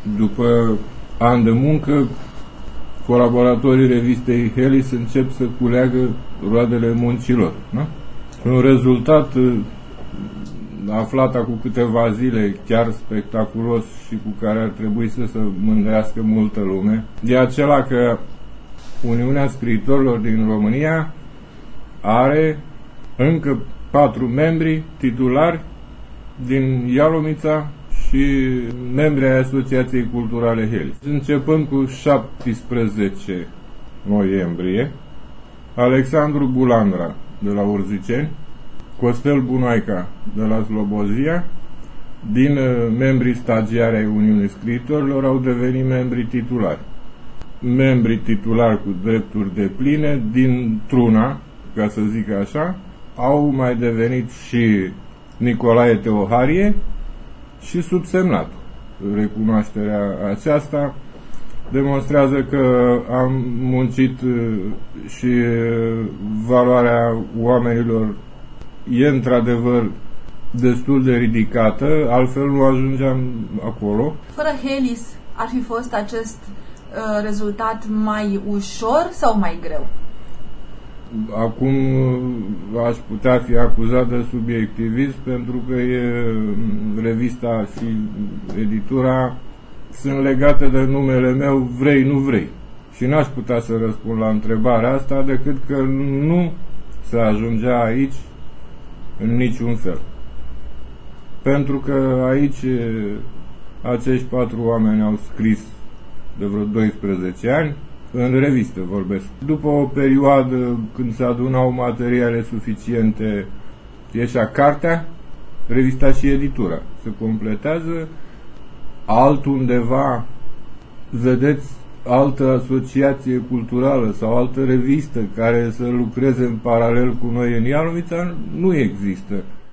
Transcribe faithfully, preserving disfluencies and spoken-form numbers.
După ani de muncă, colaboratorii revistei Helis încep să culeagă roadele muncilor. Nu? Un rezultat aflat acum câteva zile, chiar spectaculos și cu care ar trebui să se mândrească multă lume, e acela că Uniunea Scriitorilor din România are încă patru membri titulari din Ialomița și membri ai Asociației Culturale Helis. Începând cu șaptesprezece noiembrie, Alexandru Bulandra de la Urziceni, Costel Bunoica de la Slobozia, din membrii stagiari ai Uniunii Scriitorilor, au devenit membri titulari. Membrii titulari cu drepturi depline din Truna, ca să zic așa, au mai devenit și Nicolae Teoharie și subsemnatul. Recunoașterea aceasta demonstrează că am muncit și valoarea oamenilor e într-adevăr destul de ridicată, altfel nu ajungeam acolo. Fără Helis ar fi fost acest uh, rezultat mai ușor sau mai greu? Acum aș putea fi acuzat de subiectivism, pentru că e, revista și editura sunt legate de numele meu, vrei, nu vrei. Și n-aș putea să răspund la întrebarea asta decât că nu se ajungea aici în niciun fel. Pentru că aici acești patru oameni au scris de vreo doisprezece ani, în revistă vorbesc. După o perioadă când se adunau materiale suficiente, ieșea cartea, revista și editura se completează. Altundeva vedeți altă asociație culturală sau altă revistă care să lucreze în paralel cu noi în Ialomița, nu există.